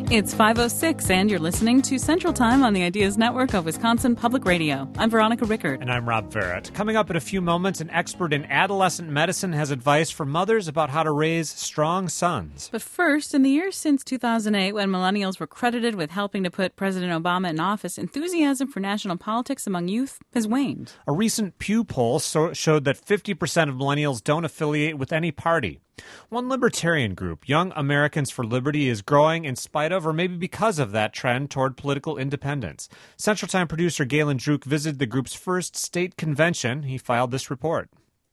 It's 5:06, and you're listening to Central Time on the Ideas Network of Wisconsin Public Radio. I'm Veronica Rickard. And I'm Rob Verrett. Coming up in a few moments, an expert in adolescent medicine has advice for mothers about how to raise strong sons. But first, in the years since 2008, when millennials were credited with helping to put President Obama in office, enthusiasm for national politics among youth has waned. A recent Pew poll showed that 50% of millennials don't affiliate with any party. One libertarian group, Young Americans for Liberty, is growing in spite of or maybe because of that trend toward political independence. Central Time producer Galen Druk visited the group's first state convention. He filed this report.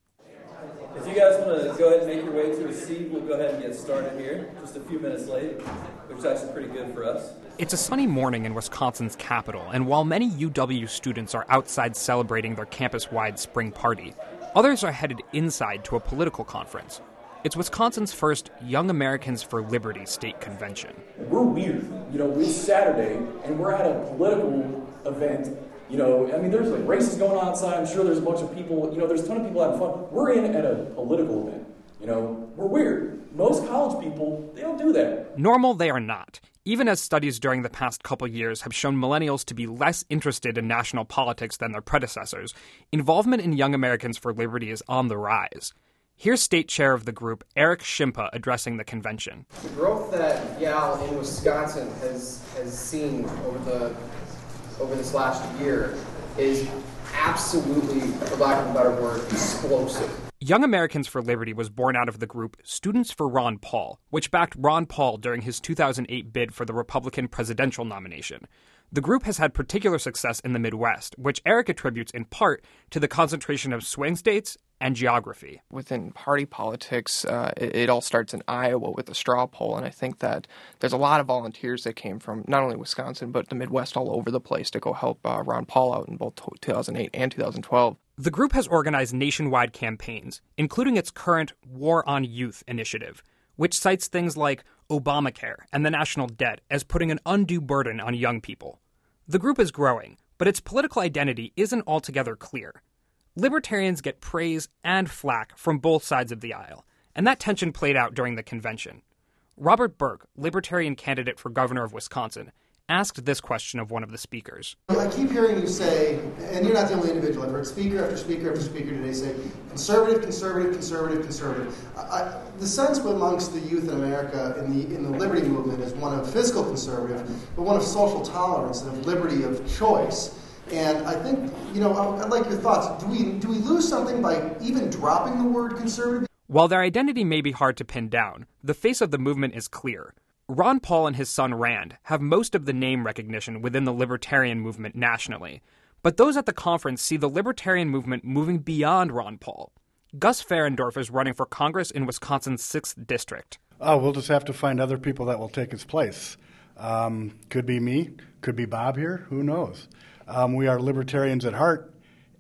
If you guys want to go ahead and make your way to a seat, we'll go ahead and get started here. Just a few minutes late, which is actually pretty good for us. It's a sunny morning in Wisconsin's capital, and while many UW students are outside celebrating their campus-wide spring party, others are headed inside to a political conference. It's Wisconsin's first Young Americans for Liberty state convention. We're weird. It's Saturday, and we're at a political event. There's like races going on outside. I'm sure there's a bunch of people, there's a ton of people having fun. We're in at a political event. We're weird. Most college people, they don't do that. Normal they are not. Even as studies during the past couple years have shown millennials to be less interested in national politics than their predecessors, involvement in Young Americans for Liberty is on the rise. Here's state chair of the group, Eric Shimpa, addressing the convention. The growth that YAL in Wisconsin has seen over this last year is absolutely, for lack of a better word, explosive. Young Americans for Liberty was born out of the group Students for Ron Paul, which backed Ron Paul during his 2008 bid for the Republican presidential nomination. The group has had particular success in the Midwest, which Eric attributes in part to the concentration of swing states and geography. Within party politics, it all starts in Iowa with the straw poll, and I think that there's a lot of volunteers that came from not only Wisconsin, but the Midwest all over the place to go help Ron Paul out in both 2008 and 2012. The group has organized nationwide campaigns, including its current War on Youth initiative, which cites things like Obamacare and the national debt as putting an undue burden on young people. The group is growing, but its political identity isn't altogether clear. Libertarians get praise and flack from both sides of the aisle, and that tension played out during the convention. Robert Burke, Libertarian candidate for governor of Wisconsin, asked this question of one of the speakers. I keep hearing you say, and you're not the only individual, I've heard speaker after speaker after speaker today say, conservative, conservative, conservative, conservative. The sense amongst the youth in America in the liberty movement is one of fiscal conservative, but one of social tolerance and of liberty of choice. And I think, I'd like your thoughts. Do we lose something by even dropping the word conservative? While their identity may be hard to pin down, the face of the movement is clear. Ron Paul and his son Rand have most of the name recognition within the libertarian movement nationally, but those at the conference see the libertarian movement moving beyond Ron Paul. Gus Ferendorf is running for Congress in Wisconsin's 6th District. We'll just have to find other people that will take his place. Could be me, could be Bob here, who knows? We are libertarians at heart,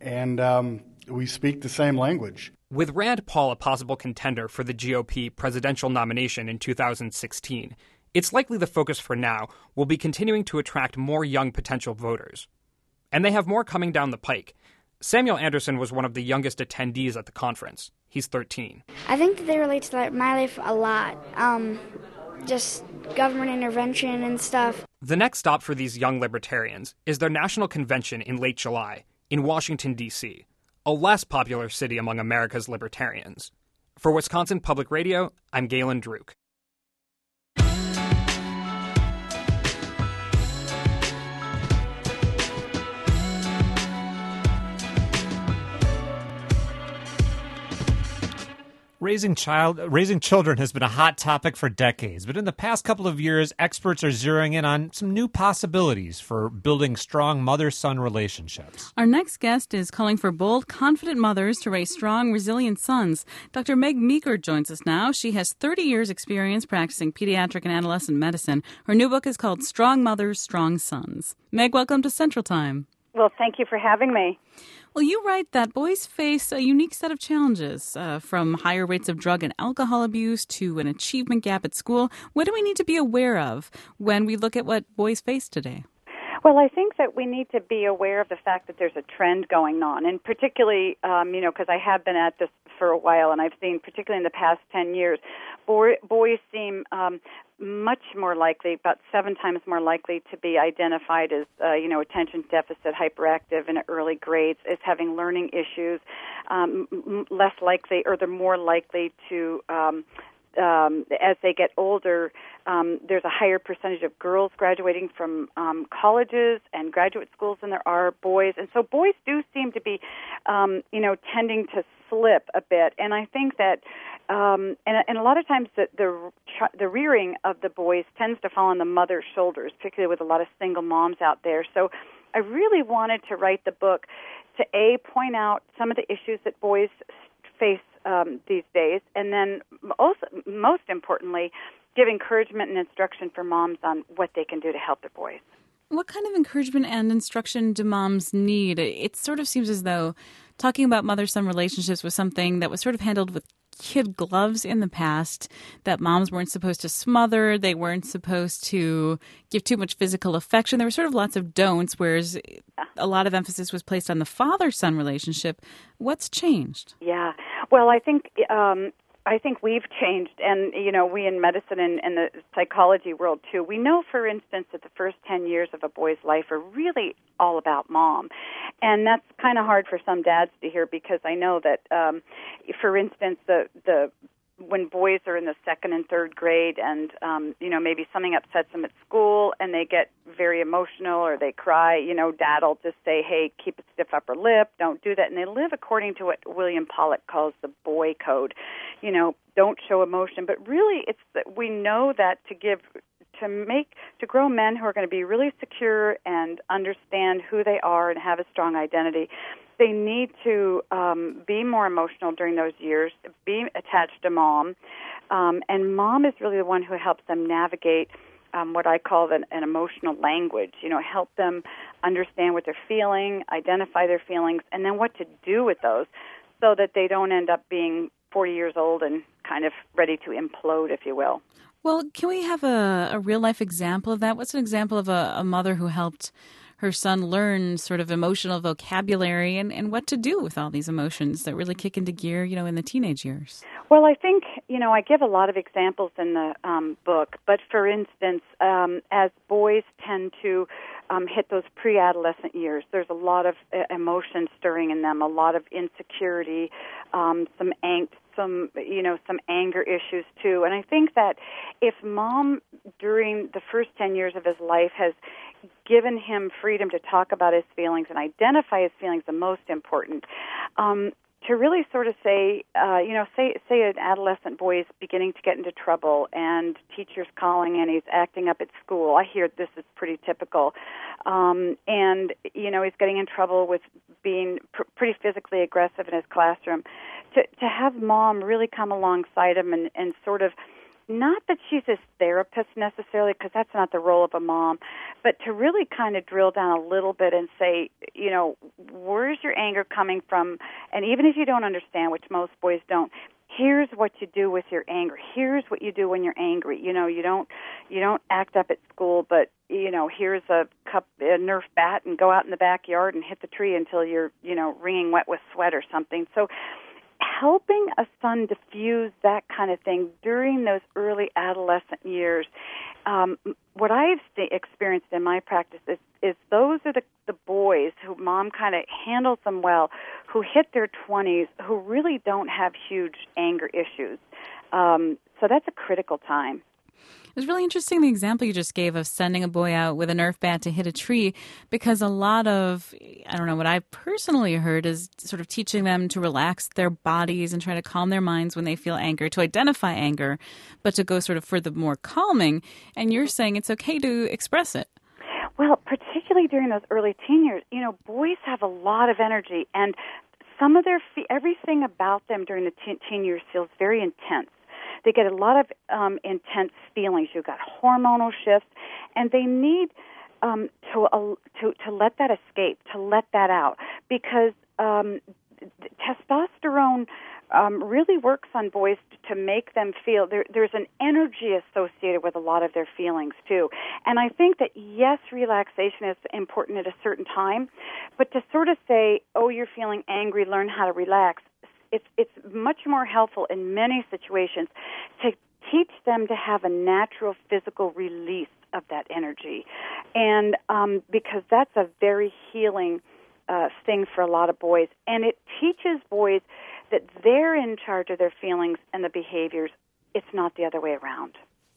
and we speak the same language. With Rand Paul a possible contender for the GOP presidential nomination in 2016, it's likely the focus for now will be continuing to attract more young potential voters. And they have more coming down the pike. Samuel Anderson was one of the youngest attendees at the conference. He's 13. I think that they relate to my life a lot. Just government intervention and stuff. The next stop for these young libertarians is their national convention in late July in Washington, D.C., a less popular city among America's libertarians. For Wisconsin Public Radio, I'm Galen Druk. Raising children has been a hot topic for decades, but in the past couple of years, experts are zeroing in on some new possibilities for building strong mother-son relationships. Our next guest is calling for bold, confident mothers to raise strong, resilient sons. Dr. Meg Meeker joins us now. She has 30 years' experience practicing pediatric and adolescent medicine. Her new book is called Strong Mothers, Strong Sons. Meg, welcome to Central Time. Well, thank you for having me. Well, you write that boys face a unique set of challenges, from higher rates of drug and alcohol abuse to an achievement gap at school. What do we need to be aware of when we look at what boys face today? Well, I think that we need to be aware of the fact that there's a trend going on, and particularly, because I have been at this for a while, and I've seen, particularly in the past 10 years, boys seem much more likely, about 7 times more likely to be identified as, attention deficit hyperactive in early grades, as having learning issues, less likely, or they're more likely to, as they get older, there's a higher percentage of girls graduating from colleges and graduate schools than there are boys. And so boys do seem to be, tending to slip a bit. And I think that, and a lot of times the rearing of the boys tends to fall on the mother's shoulders, particularly with a lot of single moms out there. So I really wanted to write the book to, point out some of the issues that boys face these days, and then also, most importantly, give encouragement and instruction for moms on what they can do to help their boys. What kind of encouragement and instruction do moms need? It sort of seems as though talking about mother-son relationships was something that was sort of handled with kid gloves in the past, that moms weren't supposed to smother, they weren't supposed to give too much physical affection. There were sort of lots of don'ts, whereas a lot of emphasis was placed on the father-son relationship. What's changed? Yeah. Well, I think we've changed, and, we in medicine and the psychology world, too, we know, for instance, that the first 10 years of a boy's life are really all about mom. And that's kind of hard for some dads to hear, because I know that, for instance, when boys are in the 2nd and 3rd grade and, maybe something upsets them at school and they get very emotional or they cry, dad will just say, hey, keep a stiff upper lip, don't do that. And they live according to what William Pollock calls the boy code. Don't show emotion. But really, it's that we know that to grow men who are going to be really secure and understand who they are and have a strong identity, they need to be more emotional during those years, be attached to mom, and mom is really the one who helps them navigate what I call an emotional language, help them understand what they're feeling, identify their feelings, and then what to do with those so that they don't end up being 40 years old and kind of ready to implode, if you will. Well, can we have a real-life example of that? What's an example of a mother who helped her son learn sort of emotional vocabulary and what to do with all these emotions that really kick into gear, in the teenage years? Well, I think, I give a lot of examples in the book, but for instance, as boys tend to hit those pre-adolescent years, there's a lot of emotion stirring in them, a lot of insecurity, some angst, some anger issues too. And I think that if mom during the first 10 years of his life has given him freedom to talk about his feelings and identify his feelings, the most important, to really sort of say, say an adolescent boy is beginning to get into trouble and teacher's calling and he's acting up at school. I hear this is pretty typical. And, he's getting in trouble with being pretty physically aggressive in his classroom. To have mom really come alongside him and sort of, not that she's his therapist necessarily, because that's not the role of a mom, but to really kind of drill down a little bit and say, where's your anger coming from? And even if you don't understand, which most boys don't, here's what you do with your anger. Here's what you do when you're angry. You don't act up at school, but here's a Nerf bat and go out in the backyard and hit the tree until you're wringing wet with sweat or something. So helping a son diffuse that kind of thing during those early adolescent years, what I've experienced in my practice is those are the boys who mom kind of handles them well, who hit their 20s, who really don't have huge anger issues. So that's a critical time. It was really interesting, the example you just gave of sending a boy out with a Nerf bat to hit a tree, because a lot of, what I've personally heard is sort of teaching them to relax their bodies and try to calm their minds when they feel anger, to identify anger, but to go sort of for the more calming. And you're saying it's okay to express it. Well, particularly during those early teen years, boys have a lot of energy, and some of everything about them during the teen years feels very intense. They get a lot of intense feelings. You've got hormonal shifts, and they need to let that escape, to let that out, because testosterone really works on boys to make them feel there's an energy associated with a lot of their feelings too. And I think that yes, relaxation is important at a certain time, but to sort of say, oh, you're feeling angry, learn how to relax. It's much more helpful in many situations to teach them to have a natural physical release of that energy, and because that's a very healing thing for a lot of boys, and it teaches boys that they're in charge of their feelings and the behaviors. It's not the other way around.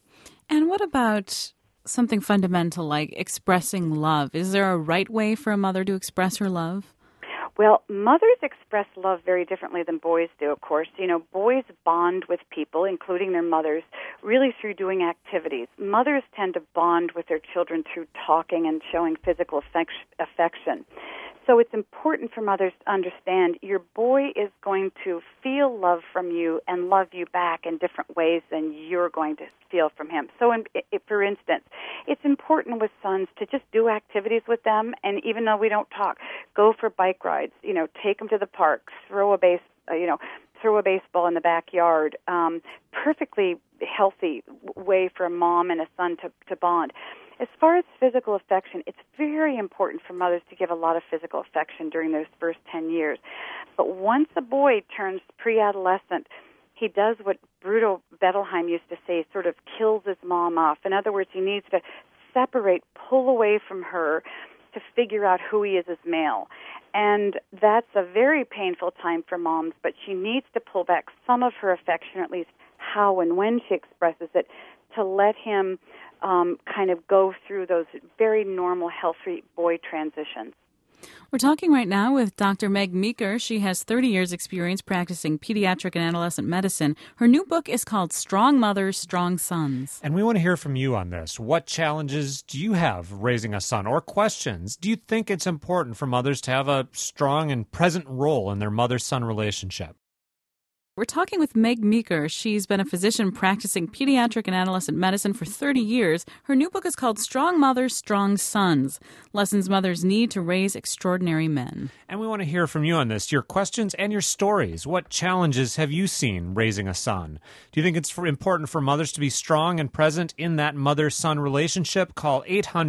And what about something fundamental like expressing love? Is there a right way for a mother to express her love? Well, mothers express love very differently than boys do, of course. You know, boys bond with people, including their mothers, really through doing activities. Mothers tend to bond with their children through talking and showing physical affection. So it's important for mothers to understand your boy is going to feel love from you and love you back in different ways than you're going to feel from him. So, for instance, it's important with sons to just do activities with them, and even though we don't talk, go for bike rides. You know, take them to the park, throw a baseball in the backyard. Perfectly healthy way for a mom and a son to bond. As far as physical affection, it's very important for mothers to give a lot of physical affection during those first 10 years. But once a boy turns pre-adolescent, he does what Bruno Bettelheim used to say, sort of kills his mom off. In other words, he needs to separate, pull away from her to figure out who he is as male. And that's a very painful time for moms, but she needs to pull back some of her affection, or at least how and when she expresses it, to let him kind of go through those very normal, healthy boy transitions. We're talking right now with Dr. Meg Meeker. She has 30 years experience practicing pediatric and adolescent medicine. Her new book is called Strong Mothers, Strong Sons. And we want to hear from you on this. What challenges do you have raising a son, or questions? Do you think it's important for mothers to have a strong and present role in their mother-son relationship? We're talking with Meg Meeker. She's been a physician practicing pediatric and adolescent medicine for 30 years. Her new book is called Strong Mothers, Strong Sons, Lessons Mothers Need to Raise Extraordinary Men. And we want to hear from you on this, your questions and your stories. What challenges have you seen raising a son? Do you think it's important for mothers to be strong and present in that mother-son relationship? Call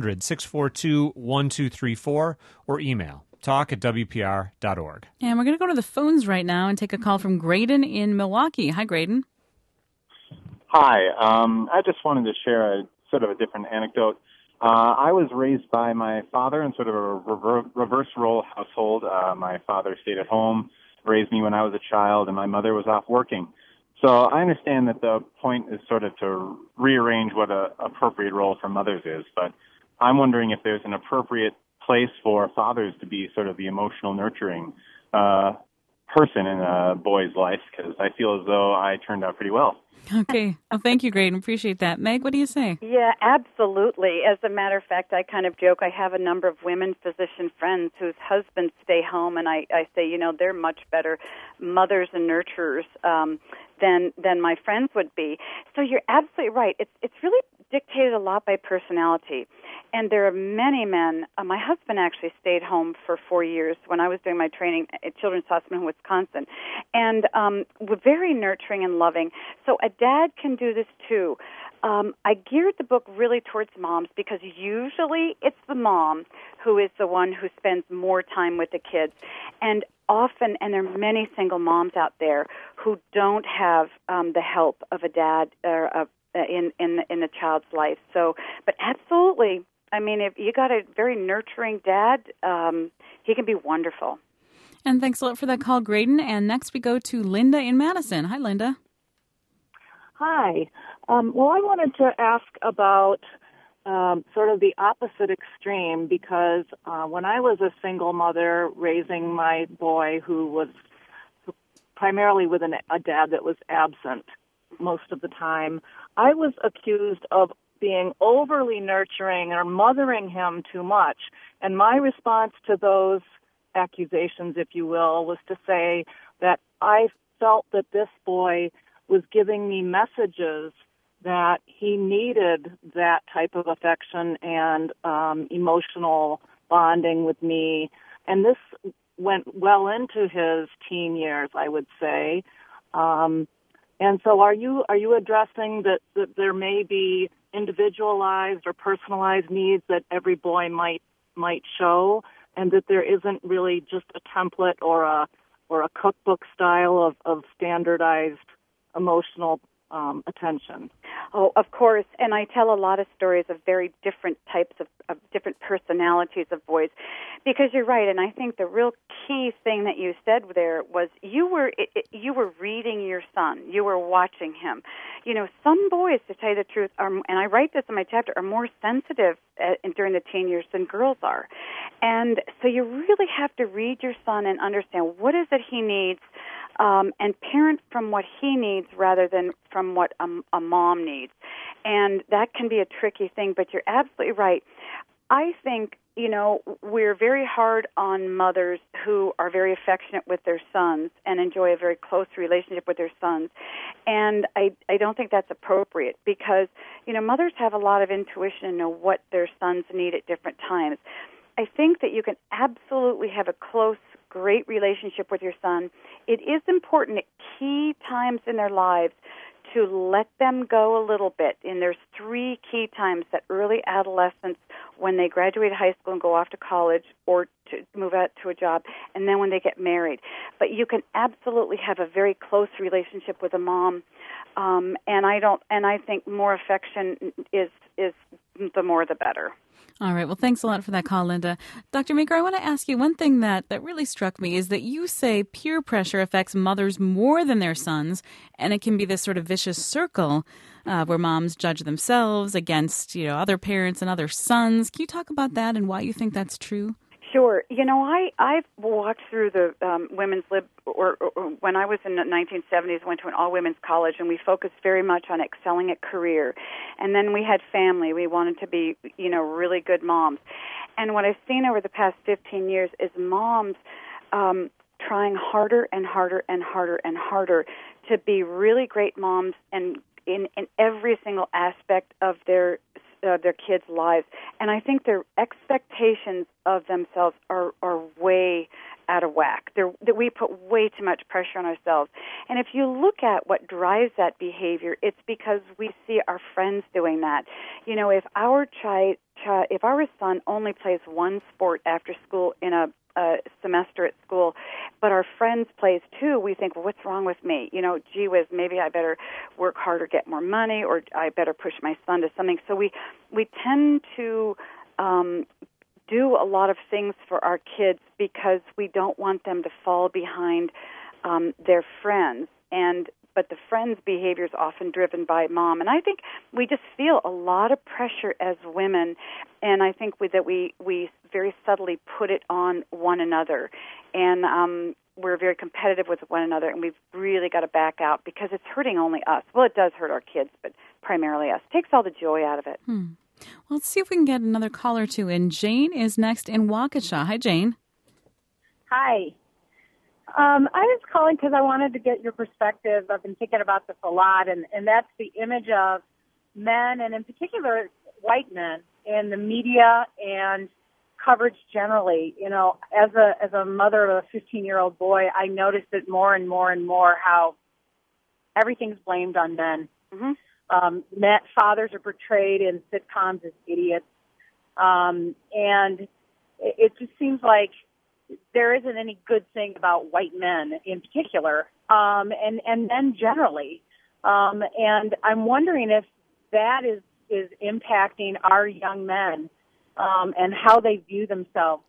800-642-1234 or email talk@wpr.org. And we're going to go to the phones right now and take a call from Graydon in Milwaukee. Hi, Graydon. Hi. I just wanted to share a sort of a different anecdote. I was raised by my father in sort of a reverse role household. My father stayed at home, raised me when I was a child, and my mother was off working. So I understand that the point is sort of to rearrange what an appropriate role for mothers is, but I'm wondering if there's an appropriate place for fathers to be sort of the emotional nurturing person in a boy's life, because I feel as though I turned out pretty well. Okay. Well, thank you, Graydon. Appreciate that. Meg, what do you say? Yeah, absolutely. As a matter of fact, I kind of joke. I have a number of women physician friends whose husbands stay home, and I say, you know, they're much better mothers and nurturers than my friends would be. So you're absolutely right. It's really dictated a lot by personality. And there are many men. My husband actually stayed home for 4 years when I was doing my training at Children's Hospital in Wisconsin, and were very nurturing and loving. So a dad can do this too. I geared the book really towards moms because usually it's the mom who is the one who spends more time with the kids. And often, and there are many single moms out there who don't have the help of a dad or in the child's life. So, but absolutely, I mean, if you got a very nurturing dad, he can be wonderful. And thanks a lot for that call, Graydon. And next we go to Linda in Madison. Hi, Linda. Hi. Well, I wanted to ask about sort of the opposite extreme, because when I was a single mother raising my boy, who was primarily with a dad that was absent most of the time, I was accused of being overly nurturing or mothering him too much. And my response to those accusations, if you will, was to say that I felt that this boy was giving me messages that he needed that type of affection and emotional bonding with me. And this went well into his teen years, I would say. And so are you addressing that there may be individualized or personalized needs that every boy might show, and that there isn't really just a template or a cookbook style of standardized emotional attention? Oh, of course. And I tell a lot of stories of very different types of different personalities of boys, because you're right. And I think the real key thing that you said there was you were reading your son. You were watching him. You know, some boys, to tell you the truth, and I write this in my chapter, are more sensitive during the teen years than girls are. And so you really have to read your son and understand what is it he needs, and parent from what he needs rather than from what a mom needs. And that can be a tricky thing, but you're absolutely right. I think, you know, we're very hard on mothers who are very affectionate with their sons and enjoy a very close relationship with their sons. And I don't think that's appropriate because, you know, mothers have a lot of intuition and know what their sons need at different times. I think that you can absolutely have a close, great relationship with your son. It is important at key times in their lives to let them go a little bit. And there's 3 key times: that early adolescence, when they graduate high school and go off to college or to move out to a job, and then when they get married. But you can absolutely have a very close relationship with a mom. And I think more affection is the more the better. All right. Well, thanks a lot for that call, Linda. Dr. Meeker, I want to ask you one thing that really struck me is that you say peer pressure affects mothers more than their sons, and it can be this sort of vicious circle where moms judge themselves against, you know, other parents and other sons. Can you talk about that and why you think that's true? Sure. You know, I've walked through the women's lib, or when I was in the 1970s, went to an all-women's college, and we focused very much on excelling at career. And then we had family. We wanted to be, you know, really good moms. And what I've seen over the past 15 years is moms trying harder and harder and harder and harder to be really great moms and in every single aspect of their kids' lives. And I think their expectations of themselves are way out of whack. That we put way too much pressure on ourselves. And if you look at what drives that behavior, it's because we see our friends doing that. You know, if our son only plays one sport after school in a semester at school, but our friends plays 2, we think, well, what's wrong with me? You know, gee whiz, maybe I better work harder, get more money, or I better push my son to something. So we tend to do a lot of things for our kids because we don't want them to fall behind their friends. But the friends' behavior is often driven by mom. And I think we just feel a lot of pressure as women, and I think that we very subtly put it on one another. And we're very competitive with one another, and we've really got to back out because it's hurting only us. Well, it does hurt our kids, but primarily us. It takes all the joy out of it. Well, let's see if we can get another caller or two in. Jane is next in Waukesha. Hi, Jane. Hi. I was calling because I wanted to get your perspective. I've been thinking about this a lot, and that's the image of men, and in particular white men, in the media and coverage generally. You know, as a mother of a 15-year-old boy, I noticed it more and more and more how everything's blamed on men. Mm-hmm. Fathers are portrayed in sitcoms as idiots, and it just seems like there isn't any good thing about white men in particular, and men generally. And I'm wondering if that is impacting our young men and how they view themselves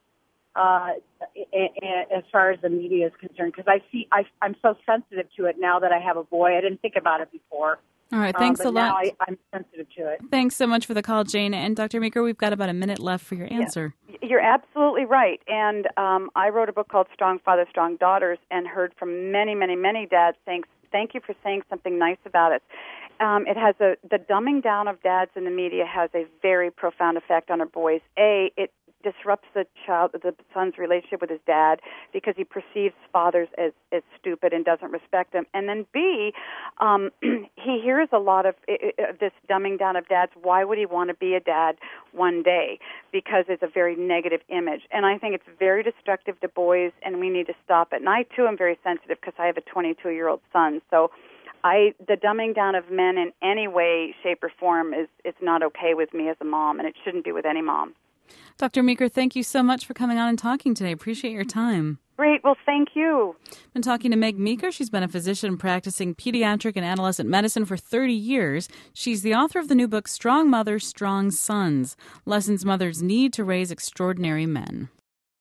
as far as the media is concerned. Because I'm so sensitive to it now that I have a boy. I didn't think about it before. All right, thanks a lot. Now I'm sensitive to it. Thanks so much for the call, Jane. And Dr. Meeker, we've got about a minute left for your answer. Yeah. You're absolutely right. And I wrote a book called Strong Fathers, Strong Daughters, and heard from many, many, many dads saying, thank you for saying something nice about it. It has the dumbing down of dads in the media has a very profound effect on our boys. It disrupts the son's relationship with his dad because he perceives fathers as stupid and doesn't respect them. And then B, he hears a lot of this dumbing down of dads. Why would he want to be a dad one day? Because it's a very negative image. And I think it's very destructive to boys, and we need to stop it. And I, too, am very sensitive because I have a 22-year-old son. So the dumbing down of men in any way, shape, or form is not okay with me as a mom, and it shouldn't be with any mom. Dr. Meeker, thank you so much for coming on and talking today. Appreciate your time. Great. Well, thank you. Been talking to Meg Meeker. She's been a physician practicing pediatric and adolescent medicine for 30 years. She's the author of the new book, Strong Mothers, Strong Sons, Lessons Mothers Need to Raise Extraordinary Men.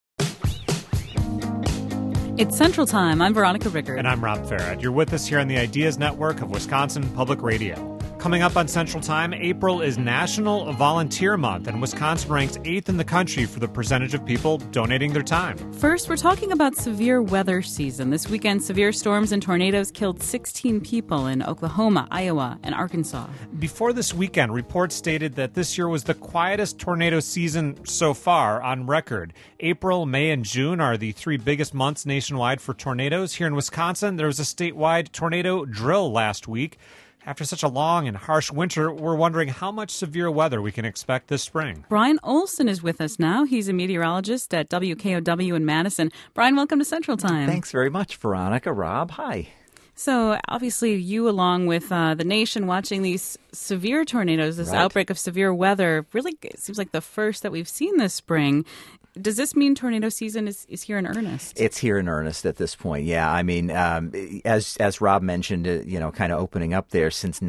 It's Central Time. I'm Veronica Rickard. And I'm Rob Farad. You're with us here on the Ideas Network of Wisconsin Public Radio. Coming up on Central Time, April is National Volunteer Month, and Wisconsin ranks 8th in the country for the percentage of people donating their time. First, we're talking about severe weather season. This weekend, severe storms and tornadoes killed 16 people in Oklahoma, Iowa, and Arkansas. Before this weekend, reports stated that this year was the quietest tornado season so far on record. April, May, and June are the 3 biggest months nationwide for tornadoes. Here in Wisconsin, there was a statewide tornado drill last week. After such a long and harsh winter, we're wondering how much severe weather we can expect this spring. Brian Olson is with us now. He's a meteorologist at WKOW in Madison. Brian, welcome to Central Time. Thanks very much, Veronica. Rob, hi. So, obviously, you, along with the nation, watching these severe tornadoes, this outbreak of severe weather, really it seems like the first that we've seen this spring. Does this mean tornado season is here in earnest? It's here in earnest at this point, yeah. I mean, as Rob mentioned, kind of opening up there, since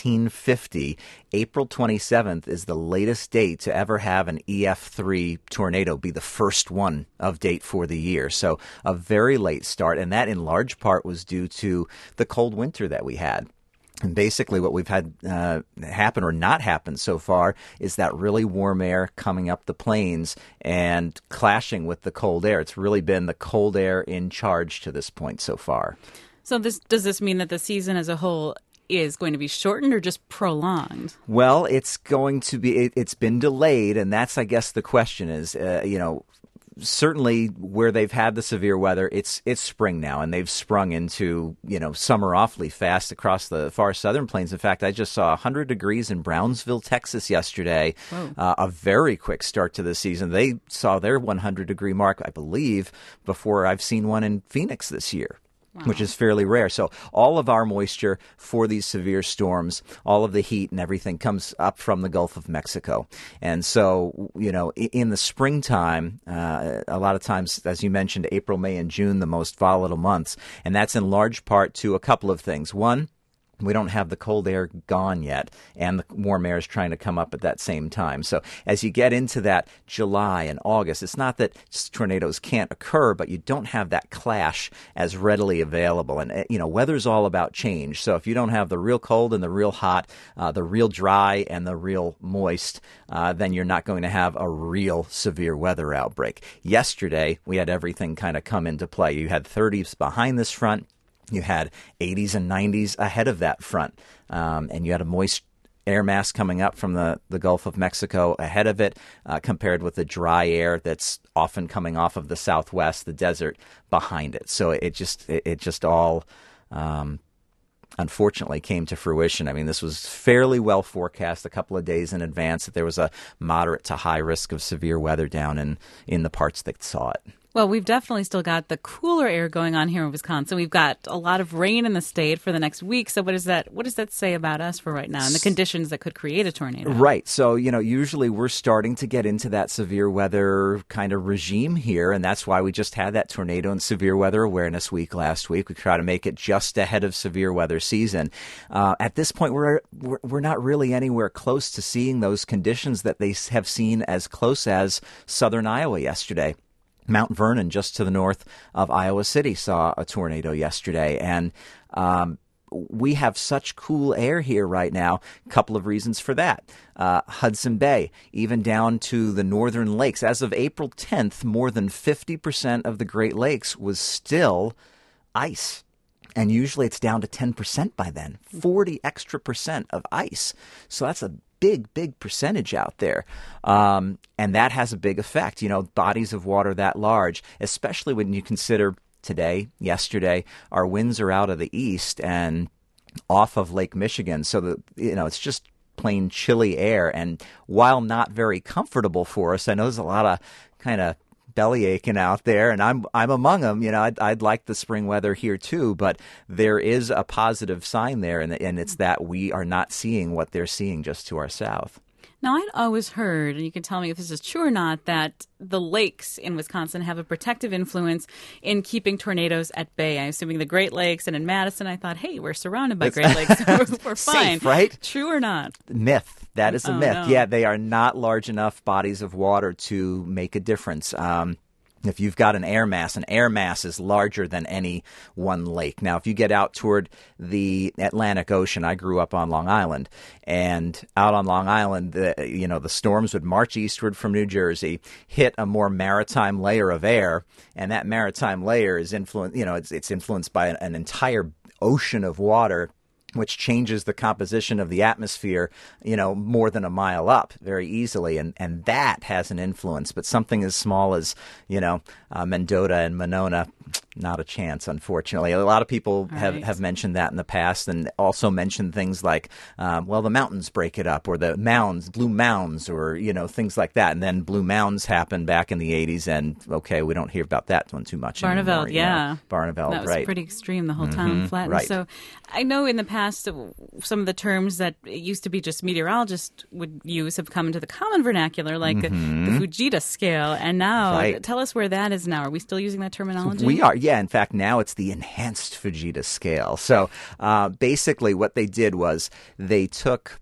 1950, April 27th is the latest date to ever have an EF3 tornado be the first one of date for the year. So a very late start, and that in large part was due to the cold winter that we had. And basically what we've had happen or not happen so far is that really warm air coming up the plains and clashing with the cold air. It's really been the cold air in charge to this point so far. So does this mean that the season as a whole is going to be shortened or just prolonged? Well, it's going to be, it's been delayed, and that's, I guess, the question is, certainly where they've had the severe weather, it's spring now, and they've sprung into, summer awfully fast across the far southern plains. In fact, I just saw 100 degrees in Brownsville, Texas yesterday. A very quick start to the season. They saw their 100-degree mark, I believe, before I've seen one in Phoenix this year. Wow. Which is fairly rare. So all of our moisture for these severe storms, all of the heat and everything comes up from the Gulf of Mexico. And so, in the springtime, a lot of times, as you mentioned, April, May, and June, the most volatile months. And that's in large part to a couple of things. One, we don't have the cold air gone yet, and the warm air is trying to come up at that same time. So as you get into that July and August, it's not that tornadoes can't occur, but you don't have that clash as readily available. And, weather's all about change. So if you don't have the real cold and the real hot, the real dry and the real moist, then you're not going to have a real severe weather outbreak. Yesterday, we had everything kind of come into play. You had 30s behind this front. You had 80s and 90s ahead of that front, and you had a moist air mass coming up from the Gulf of Mexico ahead of it, compared with the dry air that's often coming off of the southwest, the desert, behind it. So it just all unfortunately came to fruition. I mean, this was fairly well forecast a couple of days in advance that there was a moderate to high risk of severe weather down in the parts that saw it. Well, we've definitely still got the cooler air going on here in Wisconsin. We've got a lot of rain in the state for the next week. So what does that say about us for right now and the conditions that could create a tornado? Right. So, usually we're starting to get into that severe weather kind of regime here. And that's why we just had that tornado and severe weather awareness week last week. We try to make it just ahead of severe weather season. At this point, we're not really anywhere close to seeing those conditions that they have seen as close as southern Iowa yesterday. Mount Vernon, just to the north of Iowa City, saw a tornado yesterday. And we have such cool air here right now. A couple of reasons for that. Hudson Bay, even down to the northern lakes. As of April 10th, more than 50% of the Great Lakes was still ice. And usually it's down to 10% by then, 40 extra percent of ice. So that's a big percentage out there. And that has a big effect, bodies of water that large, especially when you consider today, yesterday, our winds are out of the east and off of Lake Michigan. So it's just plain chilly air. And while not very comfortable for us, I know there's a lot of kind of belly aching out there, and I'm among them. I'd like the spring weather here too, but there is a positive sign there, and it's that we are not seeing what they're seeing just to our south. Now, I'd always heard, and you can tell me if this is true or not, that the lakes in Wisconsin have a protective influence in keeping tornadoes at bay. I'm assuming the Great Lakes, and in Madison, I thought, hey, we're surrounded by Great Lakes, so we're fine. Safe, right? True or not? Myth. That is a myth. No. Yeah, they are not large enough bodies of water to make a difference. If you've got an air mass is larger than any one lake. Now, if you get out toward the Atlantic Ocean, I grew up on Long Island, and out on Long Island, the storms would march eastward from New Jersey, hit a more maritime layer of air, and that maritime layer is it's influenced by an entire ocean of water, which changes the composition of the atmosphere, more than a mile up very easily. And that has an influence. But something as small as, Mendota and Monona, not a chance, unfortunately. A lot of people have mentioned that in the past, and also mentioned things like, the mountains break it up, or the mounds, blue mounds, or, things like that. And then blue mounds happened back in the 80s, and, we don't hear about that one too much anymore. Barneveld, yeah. Barneveld, that was right. pretty extreme, the whole town flattened. Right. So I know in the past, some of the terms that used to be just meteorologists would use have come into the common vernacular, like the Fujita scale. And now, tell us where that is now. Are we still using that terminology? We are, yeah. In fact, now it's the enhanced Fujita scale. So basically what they did was they took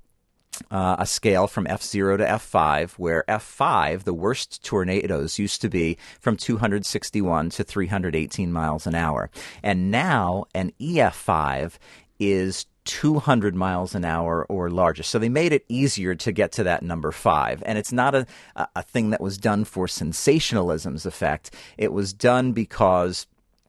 a scale from F0 to F5, where F5, the worst tornadoes, used to be from 261 to 318 miles an hour. And now an EF5 is 200 miles an hour or larger. So they made it easier to get to that number 5. And it's not a thing that was done for sensationalism's effect. It was done because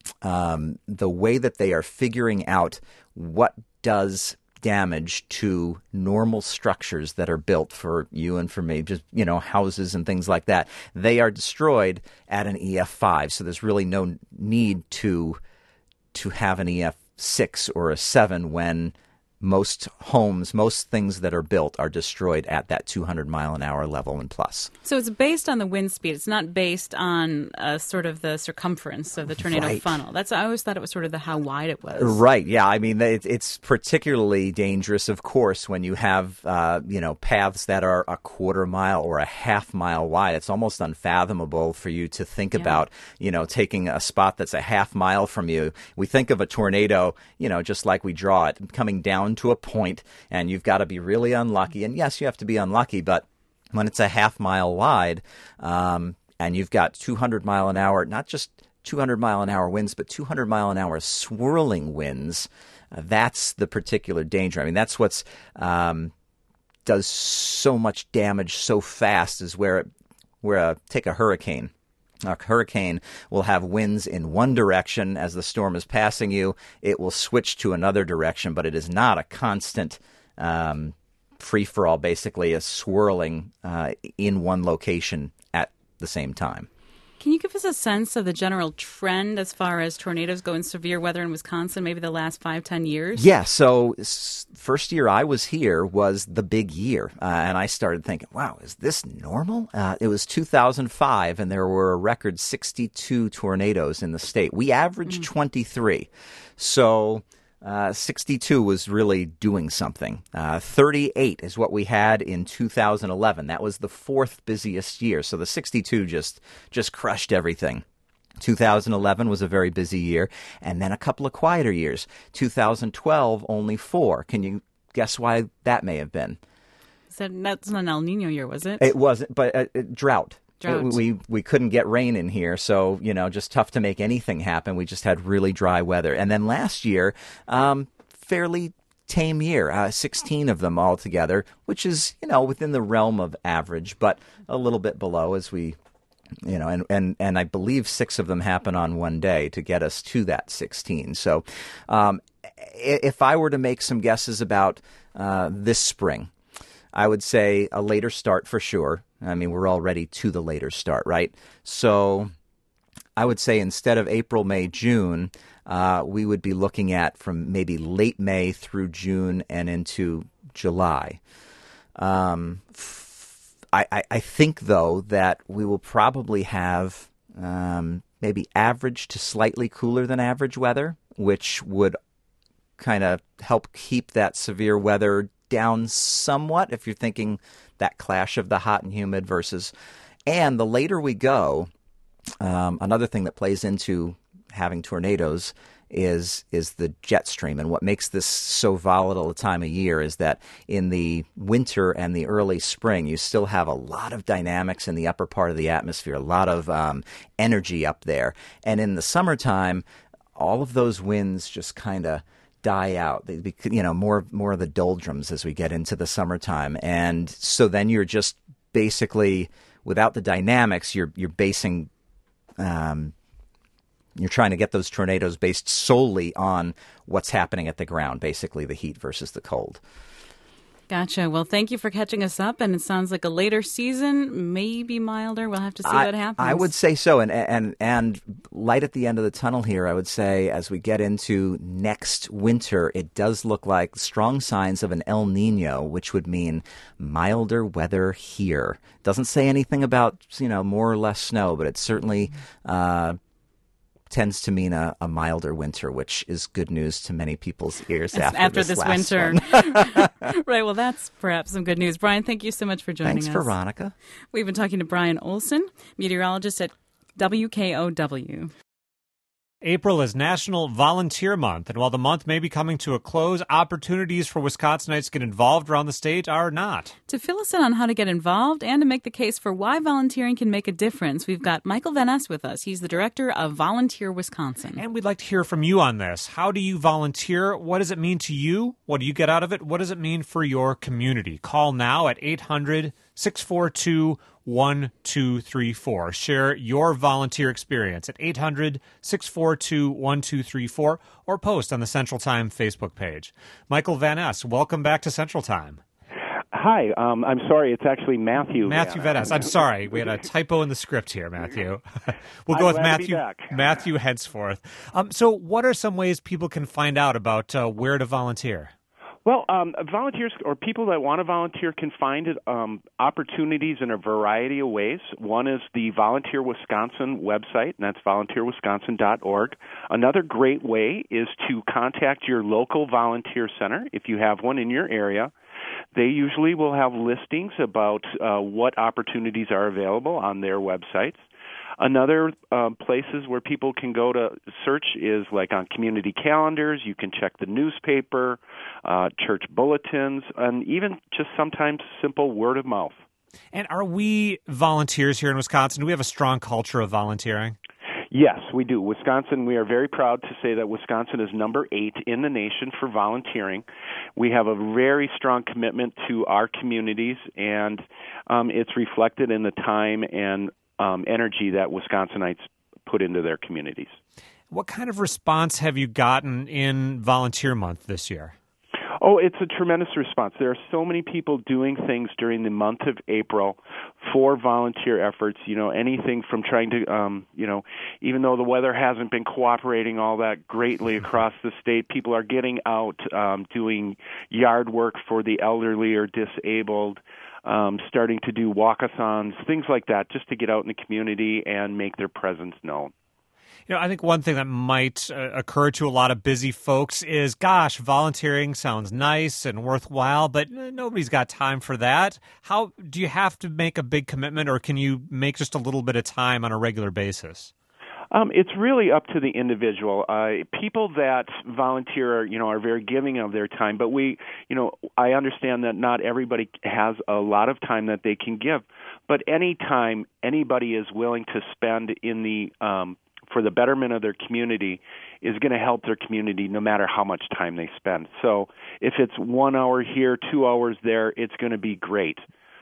the way that they are figuring out what does damage to normal structures that are built for you and for me, just, houses and things like that, they are destroyed at an EF5. So there's really no need to have an EF6 or a 7 when most homes, most things that are built are destroyed at that 200 mile an hour level and plus. So it's based on the wind speed. It's not based on sort of the circumference of the tornado funnel. I always thought it was sort of how wide it was. Right. Yeah. I mean, it's particularly dangerous, of course, when you have, paths that are a quarter mile or a half mile wide. It's almost unfathomable for you to think about, taking a spot that's a half mile from you. We think of a tornado, just like we draw it, coming down to a point, and you've got to be really unlucky. And yes, you have to be unlucky, but when it's a half mile wide, and you've got 200 mile an hour, not just 200 mile an hour winds, but 200 mile an hour swirling winds, that's the particular danger. I mean, that's what's does so much damage so fast, is where take a hurricane. A hurricane will have winds in one direction as the storm is passing you. It will switch to another direction, but it is not a constant free-for-all, basically a swirling in one location at the same time. Can you give us a sense of the general trend as far as tornadoes go in severe weather in Wisconsin, maybe the last 5-10 years? Yeah, so first year I was here was the big year, and I started thinking, wow, is this normal? It was 2005, and there were a record 62 tornadoes in the state. We averaged 23, so 62 was really doing something. 38 is what we had in 2011. That was the fourth busiest year. So the 62 just crushed everything. 2011 was a very busy year, and then a couple of quieter years. 2012, only 4. Can you guess why that may have been? That's not an El Nino year, was it? It wasn't, but drought. We couldn't get rain in here, so, just tough to make anything happen. We just had really dry weather. And then last year, fairly tame year, 16 of them altogether, which is, within the realm of average, but a little bit below as we, and I believe 6 of them happen on one day to get us to that 16. So if I were to make some guesses about this spring, I would say a later start for sure. I mean, we're already to the later start, right? So I would say instead of April, May, June, we would be looking at from maybe late May through June and into July. I think, though, that we will probably have maybe average to slightly cooler than average weather, which would kind of help keep that severe weather down somewhat if you're thinking that clash of the hot and humid versus. And the later we go, another thing that plays into having tornadoes is the jet stream. And what makes this so volatile a time of year is that in the winter and the early spring, you still have a lot of dynamics in the upper part of the atmosphere, a lot of energy up there. And in the summertime, all of those winds just kind of die out. They, more of the doldrums as we get into the summertime. And so then you're just basically, without the dynamics, you're basing you're trying to get those tornadoes based solely on what's happening at the ground, basically the heat versus the cold. Gotcha. Well, thank you for catching us up. And it sounds like a later season, maybe milder. We'll have to see what happens. I would say so. And light at the end of the tunnel here, I would say as we get into next winter, it does look like strong signs of an El Nino, which would mean milder weather here. Doesn't say anything about, more or less snow, but it certainly tends to mean a milder winter, which is good news to many people's ears after this winter. Right. Well, that's perhaps some good news. Brian, thank you so much for joining us. Thanks, Veronica. We've been talking to Brian Olson, meteorologist at WKOW. April is National Volunteer Month, and while the month may be coming to a close, opportunities for Wisconsinites to get involved around the state are not. To fill us in on how to get involved and to make the case for why volunteering can make a difference, we've got Michael Van Ness with us. He's the director of Volunteer Wisconsin. And we'd like to hear from you on this. How do you volunteer? What does it mean to you? What do you get out of it? What does it mean for your community? Call now at 800-642-1234. Share your volunteer experience at 800-642-1234 or post on the Central Time Facebook page. Michael Van Ness, welcome back to Central Time. Hi, I'm sorry, it's actually Matthew. Matthew Van Ness. I'm sorry, we had a typo in the script here, Matthew. We'll go with Matthew henceforth. So what are some ways people can find out about where to volunteer? Well, volunteers or people that want to volunteer can find opportunities in a variety of ways. One is the Volunteer Wisconsin website, and that's volunteerwisconsin.org. Another great way is to contact your local volunteer center if you have one in your area. They usually will have listings about what opportunities are available on their websites. Another places where people can go to search is like on community calendars. You can check the newspaper, church bulletins, and even just sometimes simple word of mouth. And are we volunteers here in Wisconsin? Do we have a strong culture of volunteering? Yes, we do. Wisconsin, we are very proud to say that Wisconsin is number 8 in the nation for volunteering. We have a very strong commitment to our communities, and it's reflected in the time and energy that Wisconsinites put into their communities. What kind of response have you gotten in Volunteer Month this year? Oh, it's a tremendous response. There are so many people doing things during the month of April for volunteer efforts, anything from trying to, even though the weather hasn't been cooperating all that greatly across the state, people are getting out, doing yard work for the elderly or disabled, starting to do walkathons, things like that, just to get out in the community and make their presence known. I think one thing that might occur to a lot of busy folks is, gosh, volunteering sounds nice and worthwhile, but nobody's got time for that. How do you have to make a big commitment, or can you make just a little bit of time on a regular basis? It's really up to the individual. People that volunteer, are very giving of their time, but I understand that not everybody has a lot of time that they can give. But any time anybody is willing to spend in the for the betterment of their community is going to help their community no matter how much time they spend. So if it's 1 hour here, 2 hours there, it's going to be great.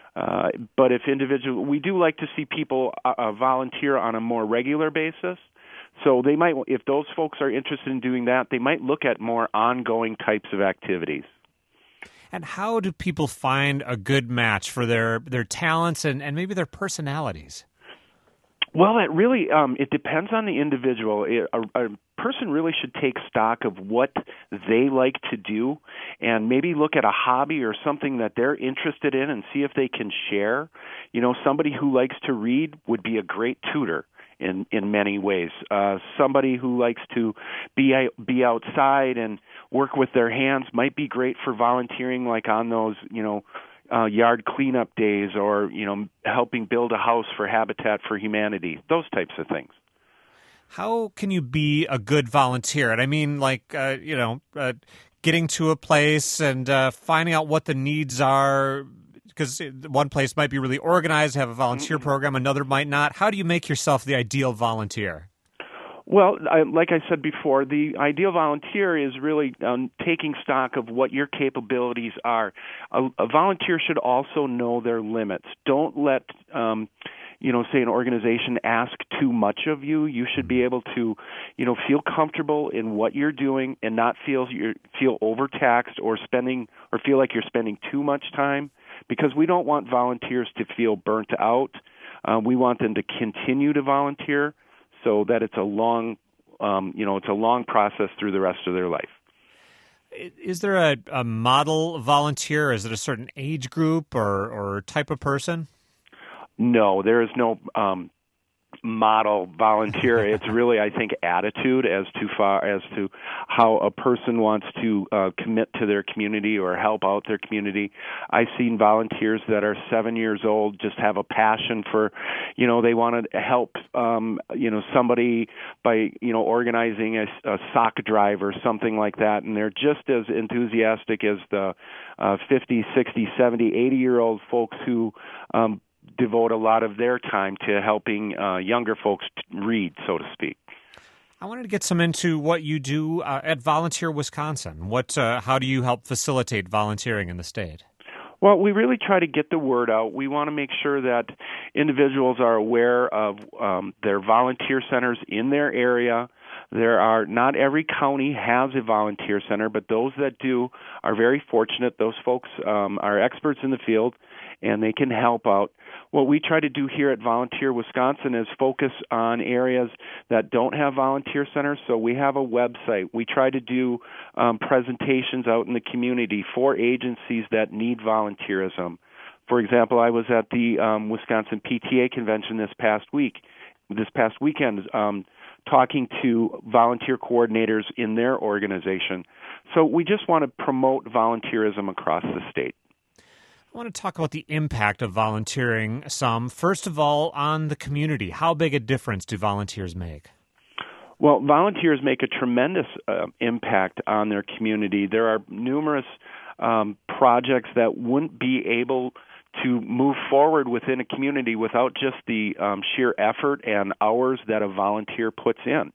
But we do like to see people volunteer on a more regular basis. So they might, if those folks are interested in doing that, they might look at more ongoing types of activities. And how do people find a good match for their talents and maybe their personalities? Well, it really it depends on the individual. A person really should take stock of what they like to do and maybe look at a hobby or something that they're interested in and see if they can share. You know, somebody who likes to read would be a great tutor in many ways. Somebody who likes to be outside and work with their hands might be great for volunteering, like on those, yard cleanup days, or helping build a house for Habitat for Humanity, those types of things. How can you be a good volunteer? And I mean, getting to a place and finding out what the needs are, because one place might be really organized, have a volunteer program, another might not. How do you make yourself the ideal volunteer? Well, like I said before, the ideal volunteer is really taking stock of what your capabilities are. A volunteer should also know their limits. Don't let, say an organization ask too much of you. You should be able to, feel comfortable in what you're doing and not feel overtaxed or feel like you're spending too much time, because we don't want volunteers to feel burnt out. We want them to continue to volunteer, so that it's a long, process through the rest of their life. Is there a model volunteer? Is it a certain age group or type of person? No, there is no model volunteer. It's really, I think, attitude as to how a person wants to commit to their community or help out their community. I've seen volunteers that are 7 years old just have a passion for, they want to help, somebody by, organizing a sock drive or something like that, and they're just as enthusiastic as the 50, 60, 70, 80-year-old folks who devote a lot of their time to helping younger folks read, so to speak. I wanted to get some into what you do at Volunteer Wisconsin. How do you help facilitate volunteering in the state? Well, we really try to get the word out. We want to make sure that individuals are aware of their volunteer centers in their area. Not every county has a volunteer center, but those that do are very fortunate. Those folks are experts in the field, and they can help out. What we try to do here at Volunteer Wisconsin is focus on areas that don't have volunteer centers. So we have a website. We try to do presentations out in the community for agencies that need volunteerism. For example, I was at the Wisconsin PTA convention this past weekend, talking to volunteer coordinators in their organization. So we just want to promote volunteerism across the state. I want to talk about the impact of volunteering some. First of all, on the community. How big a difference do volunteers make? Well, volunteers make a tremendous impact on their community. There are numerous projects that wouldn't be able to move forward within a community without just the sheer effort and hours that a volunteer puts in.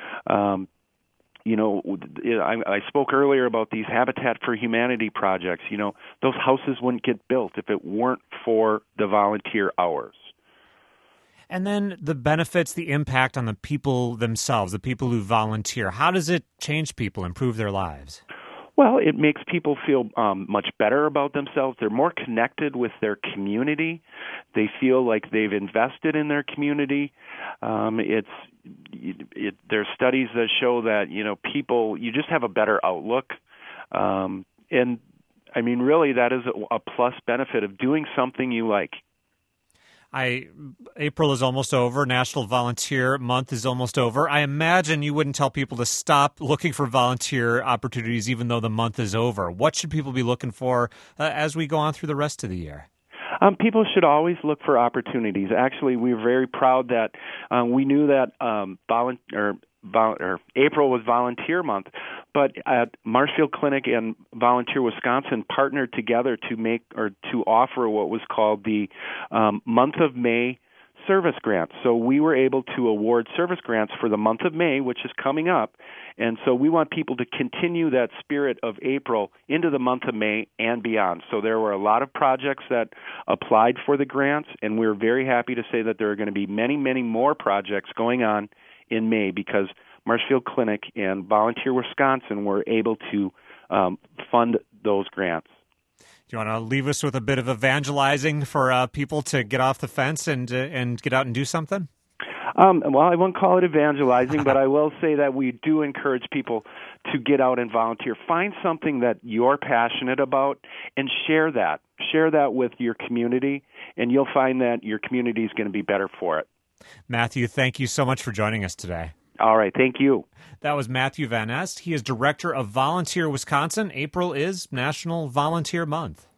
I spoke earlier about these Habitat for Humanity projects. Those houses wouldn't get built if it weren't for the volunteer hours. And then the benefits, the impact on the people themselves, the people who volunteer. How does it change people, improve their lives? Well, it makes people feel much better about themselves. They're more connected with their community. They feel like they've invested in their community. There's studies that show that, people, you just have a better outlook. And I mean, really, that is a plus benefit of doing something you like. April is almost over. National Volunteer Month is almost over. I imagine you wouldn't tell people to stop looking for volunteer opportunities even though the month is over. What should people be looking for as we go on through the rest of the year? People should always look for opportunities. Actually, we're very proud that we knew that April was Volunteer Month, but at Marshfield Clinic and Volunteer Wisconsin partnered together to offer what was called the Month of May service grants. So we were able to award service grants for the month of May, which is coming up, and so we want people to continue that spirit of April into the month of May and beyond. So there were a lot of projects that applied for the grants, and we're very happy to say that there are going to be many, many more projects going on in May because Marshfield Clinic and Volunteer Wisconsin were able to fund those grants. Do you want to leave us with a bit of evangelizing for people to get off the fence and get out and do something? Well, I won't call it evangelizing, but I will say that we do encourage people to get out and volunteer. Find something that you're passionate about and share that. Share that with your community, and you'll find that your community is going to be better for it. Matthew, thank you so much for joining us today. All right, thank you. That was Matthew Van Est. He is director of Volunteer Wisconsin. April is National Volunteer Month.